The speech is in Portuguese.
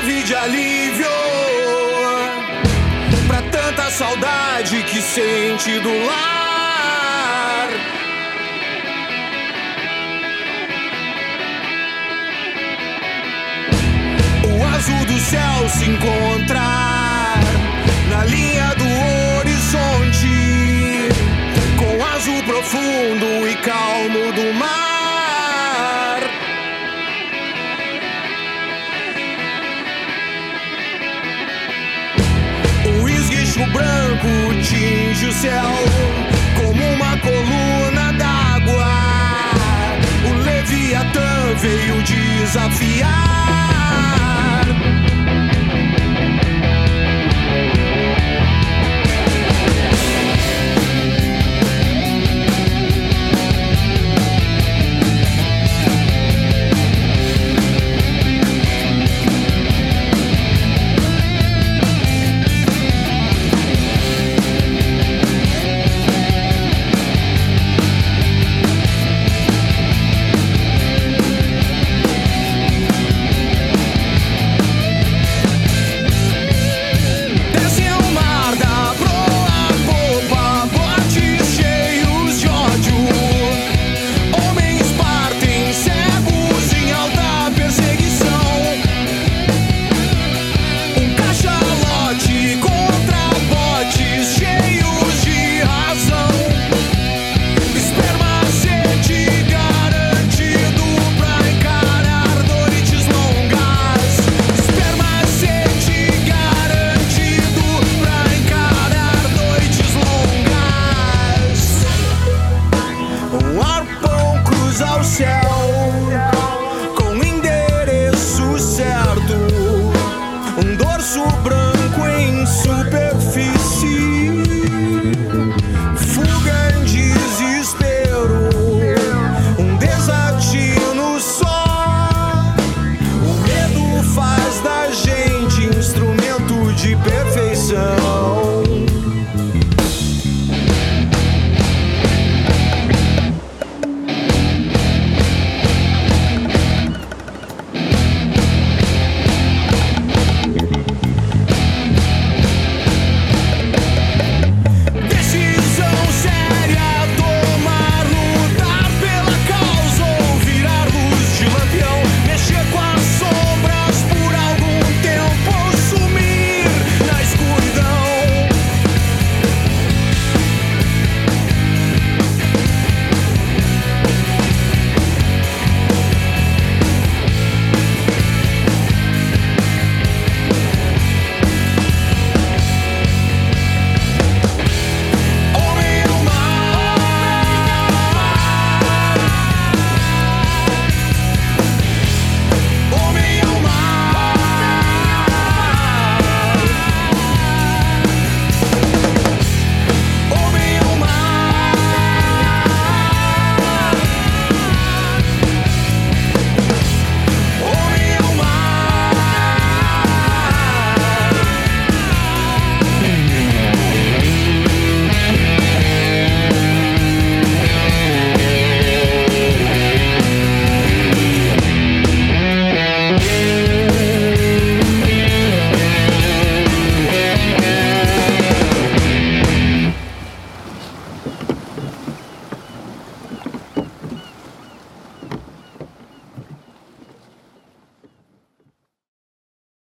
serve de alívio pra tanta saudade que sente do lar. O azul do céu se encontra na linha do horizonte com o azul profundo e calmo do mar. O branco tinge o céu como uma coluna d'água. O Leviatã veio desafiar. Ao céu com endereço certo, um dorso branco